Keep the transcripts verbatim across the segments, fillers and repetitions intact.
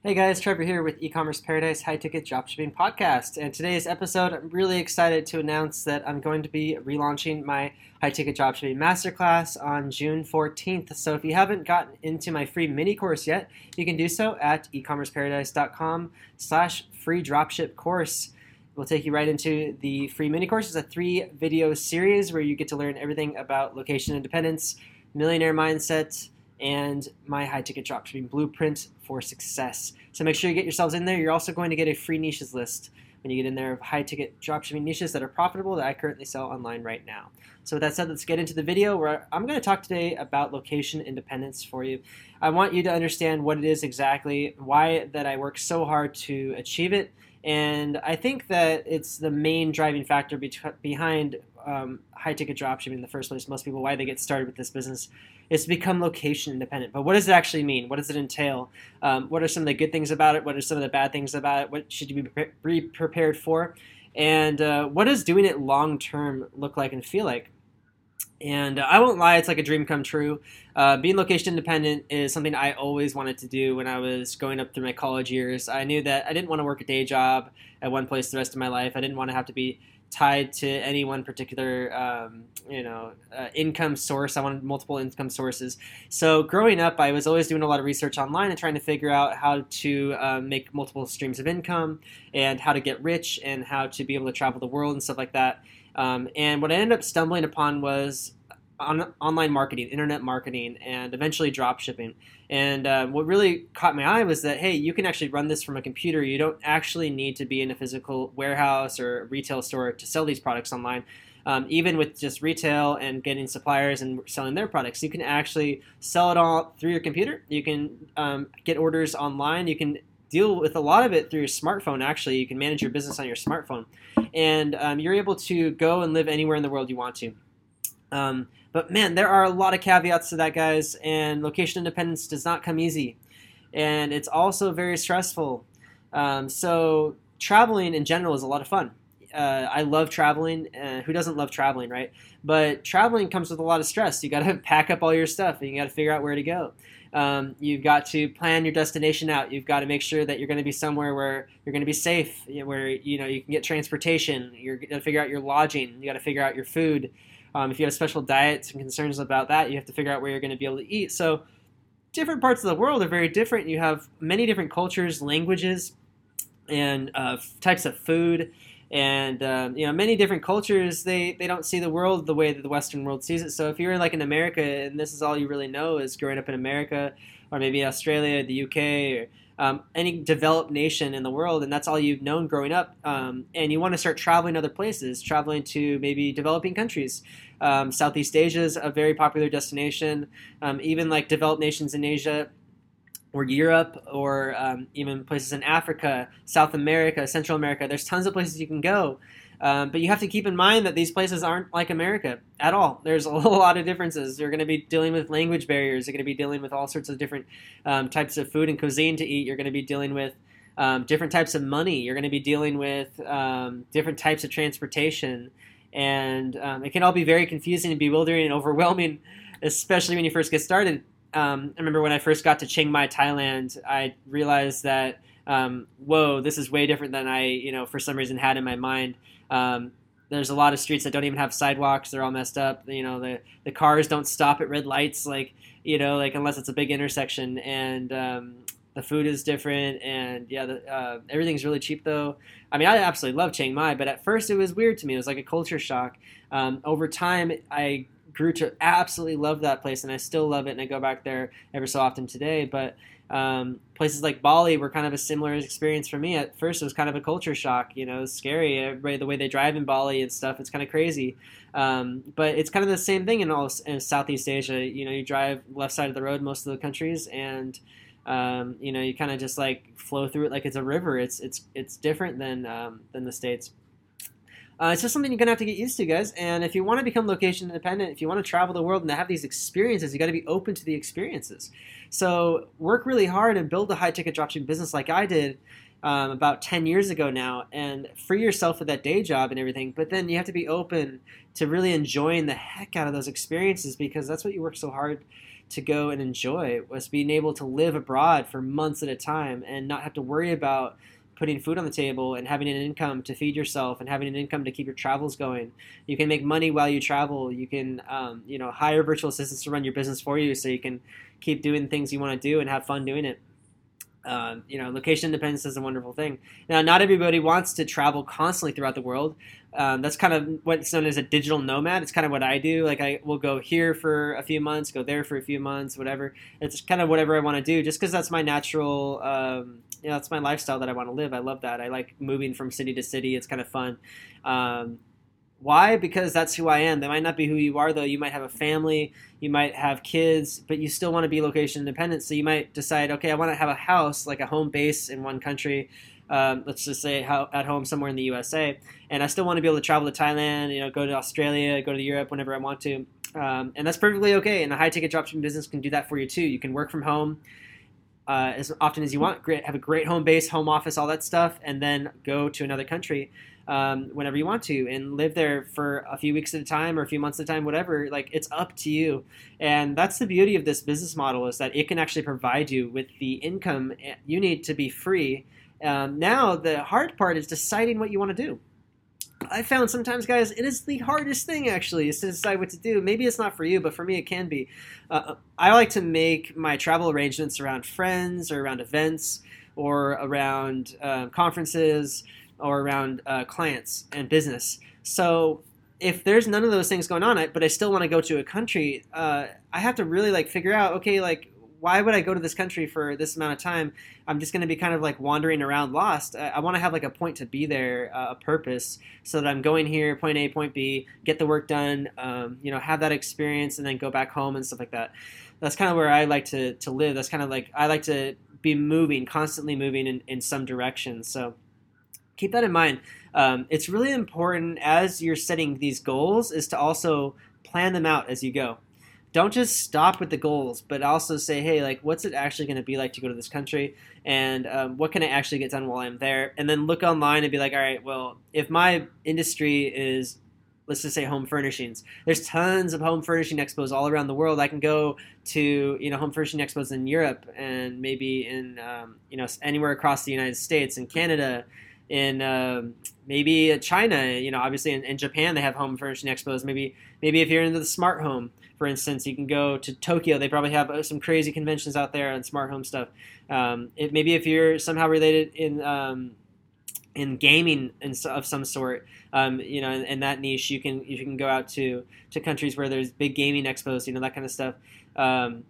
Hey guys, Trevor here with E-commerce Paradise High Ticket Dropshipping Podcast. And today's episode, I'm really excited to announce that I'm going to be relaunching my High Ticket Dropshipping Masterclass on June fourteenth. So if you haven't gotten into my free mini course yet, you can do so at ecommerceparadise.com slash free dropship course. We'll take you right into the free mini course. It's a three video series where you get to learn everything about location independence, millionaire mindset, and my high ticket dropshipping blueprint for success. So make sure you get yourselves in there. You're also going to get a free niches list when you get in there of high ticket dropshipping niches that are profitable that I currently sell online right now. So with that said, let's get into the video where I'm going to talk today about location independence for you. I want you to understand what it is exactly, why that I work so hard to achieve it, and I think that it's the main driving factor be- behind um, high ticket dropshipping in the first place. Most people, why they get started with this business is to become location independent. But what does it actually mean? What does it entail? Um, what are some of the good things about it? What are some of the bad things about it? What should you be, pre- be prepared for? And uh, what does doing it long term look like and feel like? And uh, I won't lie, it's like a dream come true. Uh, being location independent is something I always wanted to do when I was going up through my college years. I knew that I didn't want to work a day job at one place the rest of my life. I didn't want to have to be tied to any one particular, um, you know, uh, income source. I wanted multiple income sources. So growing up, I was always doing a lot of research online and trying to figure out how to uh, make multiple streams of income and how to get rich and how to be able to travel the world and stuff like that. Um, and what I ended up stumbling upon was on, online marketing, internet marketing, and eventually drop shipping. And uh, what really caught my eye was that, hey, you can actually run this from a computer. You don't actually need to be in a physical warehouse or retail store to sell these products online. Um, even with just retail and getting suppliers and selling their products, you can actually sell it all through your computer. You can um, get orders online. You can deal with a lot of it through your smartphone. Actually, you can manage your business on your smartphone. And um, you're able to go and live anywhere in the world you want to. Um, but man, there are a lot of caveats to that, guys, and location independence does not come easy. And it's also very stressful. Um, so traveling in general is a lot of fun. Uh, I love traveling. Uh, who doesn't love traveling, right? But traveling comes with a lot of stress. You got to pack up all your stuff and you got to figure out where to go. Um, you've got to plan your destination out. You've got to make sure that you're going to be somewhere where you're going to be safe, you know, where you know you can get transportation. You're going to figure out your lodging. You got to figure out your food. Um, if you have special diets and concerns about that, you have to figure out where you're going to be able to eat. So different parts of the world are very different. You have many different cultures, languages, and uh, types of food. And um, you know, many different cultures, they, they don't see the world the way that the Western world sees it. So if you're like in America and this is all you really know is growing up in America, or maybe Australia, the U K, or um, any developed nation in the world, and that's all you've known growing up, um, and you want to start traveling other places, traveling to maybe developing countries. Um, Southeast Asia is a very popular destination. Um, even like developed nations in Asia, or Europe, or um, even places in Africa, South America, Central America. There's tons of places you can go. Um, but you have to keep in mind that these places aren't like America at all. There's a lot of differences. You're going to be dealing with language barriers. You're going to be dealing with all sorts of different um, types of food and cuisine to eat. You're going to be dealing with um, different types of money. You're going to be dealing with um, different types of transportation. And um, it can all be very confusing and bewildering and overwhelming, especially when you first get started. Um, I remember when I first got to Chiang Mai, Thailand, I realized that, um, whoa, this is way different than I, you know, for some reason had in my mind. Um, there's a lot of streets that don't even have sidewalks. They're all messed up. You know, the, the cars don't stop at red lights, like, you know, like unless it's a big intersection. And um, the food is different. And yeah, the, uh, everything's really cheap though. I mean, I absolutely love Chiang Mai, but at first it was weird to me. It was like a culture shock. Um, over time, I grew to absolutely love that place, and I still love it, and I go back there ever so often today. But um, places like Bali were kind of a similar experience for me. At first, it was kind of a culture shock. You know, it was scary. Everybody, the way they drive in Bali and stuff, it's kind of crazy. Um, but it's kind of the same thing in all in Southeast Asia. You know, you drive left side of the road most of the countries, and um, you know, you kind of just like flow through it like it's a river. It's it's it's different than um, than the States. Uh, it's just something you're going to have to get used to, guys. And if you want to become location independent, if you want to travel the world and have these experiences, you got to be open to the experiences. So work really hard and build a high-ticket dropshipping business like I did um, about ten years ago now, and free yourself with that day job and everything. But then you have to be open to really enjoying the heck out of those experiences, because that's what you work so hard to go and enjoy, was being able to live abroad for months at a time and not have to worry about putting food on the table and having an income to feed yourself and having an income to keep your travels going. You can make money while you travel. You can, um, you know, hire virtual assistants to run your business for you so you can keep doing things you want to do and have fun doing it. Um, you know, location independence is a wonderful thing. Now, not everybody wants to travel constantly throughout the world. Um, that's kind of what's known as a digital nomad. It's kind of what I do. Like, I will go here for a few months, go there for a few months, whatever. It's kind of whatever I want to do, just because that's my natural, um, you know, that's my lifestyle that I want to live. I love that. I like moving from city to city. It's kind of fun. Um, Why? Because that's who I am. That might not be who you are, though. You might have a family, you might have kids, but you still want to be location independent. So you might decide, okay, I want to have a house, like a home base in one country. Um, let's just say how, at home somewhere in the U S A, and I still want to be able to travel to Thailand, you know, go to Australia, go to Europe whenever I want to, um, and that's perfectly okay. And a high-ticket dropshipping business can do that for you too. You can work from home uh, as often as you want, great, have a great home base, home office, all that stuff, and then go to another country um, whenever you want to and live there for a few weeks at a time or a few months at a time, whatever. Like, it's up to you. And that's the beauty of this business model, is that it can actually provide you with the income you need to be free. Um, now, the hard part is deciding what you want to do. I found sometimes, guys, it is the hardest thing, actually, is to decide what to do. Maybe it's not for you, but for me it can be. Uh, I like to make my travel arrangements around friends or around events or around uh, conferences or around uh, clients and business. So if there's none of those things going on, but I still want to go to a country, uh, I have to really like figure out, okay, like, why would I go to this country for this amount of time? I'm just going to be kind of like wandering around lost. I, I want to have like a point to be there, uh, a purpose, so that I'm going here, point A, point B, get the work done, um, you know, have that experience, and then go back home and stuff like that. That's kind of where I like to, to live. That's kind of like, I like to be moving, constantly moving in, in some direction. So keep that in mind. Um, it's really important as you're setting these goals is to also plan them out as you go. Don't just stop with the goals, but also say, hey, like, what's it actually going to be like to go to this country? And um, what can I actually get done while I'm there? And then look online and be like, all right, well, if my industry is, let's just say, home furnishings, there's tons of home furnishing expos all around the world. I can go to, you know, home furnishing expos in Europe and maybe in, um, you know, anywhere across the United States and Canada, in um, maybe China, you know, obviously in, in Japan they have home furnishing expos. Maybe maybe if you're into the smart home, for instance, you can go to Tokyo. They probably have some crazy conventions out there on smart home stuff. Um, it, maybe if you're somehow related in um, in gaming in, of some sort, um, you know, in, in that niche, you can you can go out to, to countries where there's big gaming expos, you know, that kind of stuff. Um,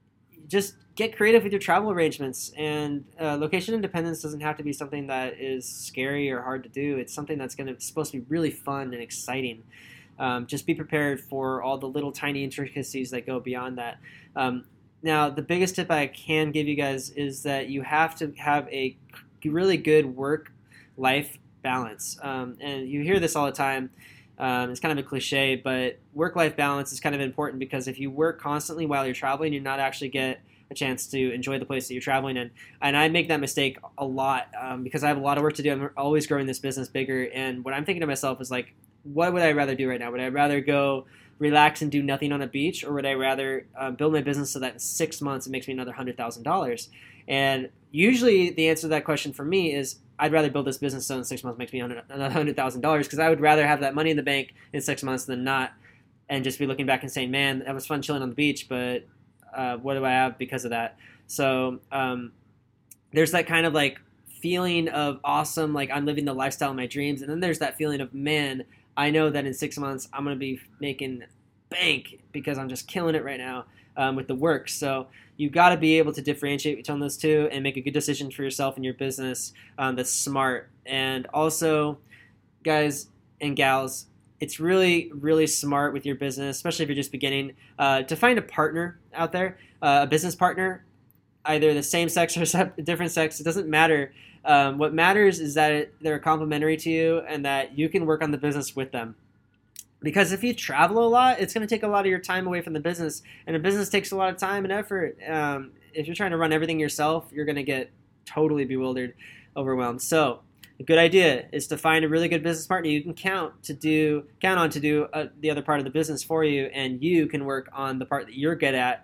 just get creative with your travel arrangements, and uh, location independence doesn't have to be something that is scary or hard to do. It's something that's going to supposed to be really fun and exciting. Um, just be prepared for all the little tiny intricacies that go beyond that. Um, now, the biggest tip I can give you guys is that you have to have a really good work-life balance. Um, and you hear this all the time. Um, it's kind of a cliche, but work-life balance is kind of important, because if you work constantly while you're traveling, you're not actually get a chance to enjoy the place that you're traveling in. And I make that mistake a lot um, because I have a lot of work to do. I'm always growing this business bigger. And what I'm thinking to myself is like, what would I rather do right now? Would I rather go relax and do nothing on a beach, or would I rather um, build my business so that in six months it makes me another one hundred thousand dollars? And usually the answer to that question for me is, I'd rather build this business so in six months it makes me another one hundred thousand dollars, because I would rather have that money in the bank in six months than not, and just be looking back and saying, man, that was fun chilling on the beach, but uh, what do I have because of that? So um, there's that kind of like feeling of awesome, like I'm living the lifestyle of my dreams, and then there's that feeling of, man, I know that in six months I'm going to be making bank because I'm just killing it right now um, with the work. So you got to be able to differentiate between those two and make a good decision for yourself and your business um, that's smart. And also, guys and gals, it's really, really smart with your business, especially if you're just beginning, uh, to find a partner out there, uh, a business partner, either the same sex or different sex. It doesn't matter. Um, what matters is that they're complementary to you and that you can work on the business with them. Because if you travel a lot, it's going to take a lot of your time away from the business. And a business takes a lot of time and effort. Um, if you're trying to run everything yourself, you're going to get totally bewildered, overwhelmed. So a good idea is to find a really good business partner you can count to do count on to do uh, the other part of the business for you, and you can work on the part that you're good at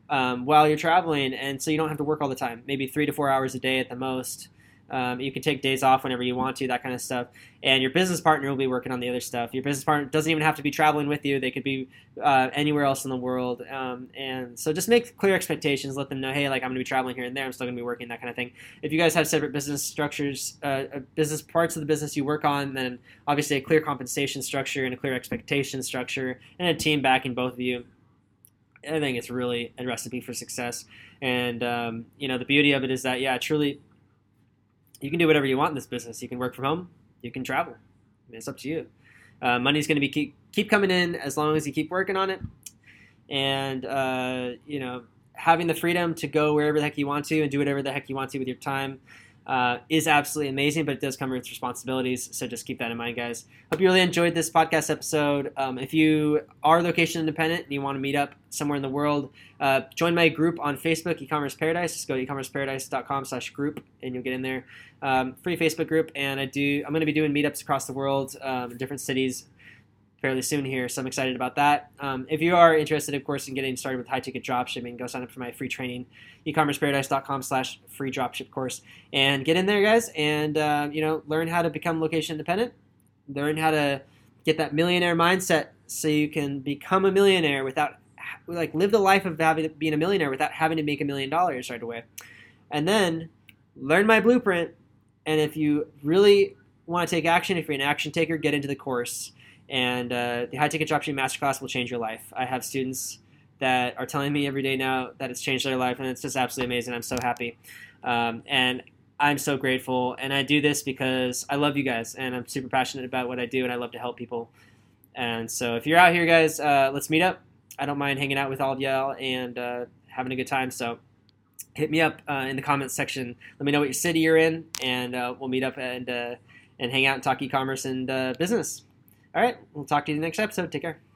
um, while you're traveling, and so you don't have to work all the time. Maybe three to four hours a day at the most. Um, you can take days off whenever you want to, that kind of stuff. And your business partner will be working on the other stuff. Your business partner doesn't even have to be traveling with you. They could be uh, anywhere else in the world. Um, and so just make clear expectations. Let them know, hey, like I'm going to be traveling here and there. I'm still going to be working, that kind of thing. If you guys have separate business structures, uh, business parts of the business you work on, then obviously a clear compensation structure and a clear expectation structure and a team backing both of you. I think it's really a recipe for success. And, um, you know, the beauty of it is that, yeah, truly, you can do whatever you want in this business. You can work from home. You can travel. I mean, it's up to you. Uh, money's going to be keep, keep coming in as long as you keep working on it. And, uh, you know, having the freedom to go wherever the heck you want to and do whatever the heck you want to with your time uh, is absolutely amazing, but it does come with responsibilities. So just keep that in mind, guys. Hope you really enjoyed this podcast episode. Um, if you are location independent and you want to meet up somewhere in the world, uh, join my group on Facebook, E-commerce Paradise. Just go to ecommerceparadise.com slash group and you'll get in there. Um, free Facebook group, and I do. I'm going to be doing meetups across the world, um, in different cities, fairly soon here, so I'm excited about that. Um, if you are interested, of course, in getting started with high-ticket dropshipping, go sign up for my free training, ecommerceparadise.com slash free dropship course, and get in there, guys, and uh, you know, learn how to become location independent, learn how to get that millionaire mindset, so you can become a millionaire without, like, live the life of having being a millionaire without having to make a million dollars right away, and then learn my blueprint. And if you really want to take action, if you're an action taker, get into the course. And uh, the High Ticket Dropshipping Masterclass will change your life. I have students that are telling me every day now that it's changed their life, and it's just absolutely amazing. I'm so happy. Um, and I'm so grateful. And I do this because I love you guys, and I'm super passionate about what I do, and I love to help people. And so if you're out here, guys, uh, let's meet up. I don't mind hanging out with all of y'all and uh, having a good time. So hit me up uh, in the comments section. Let me know what your city you're in, and uh, we'll meet up and uh, and hang out and talk e-commerce and uh, business. All right, we'll talk to you in the next episode. Take care.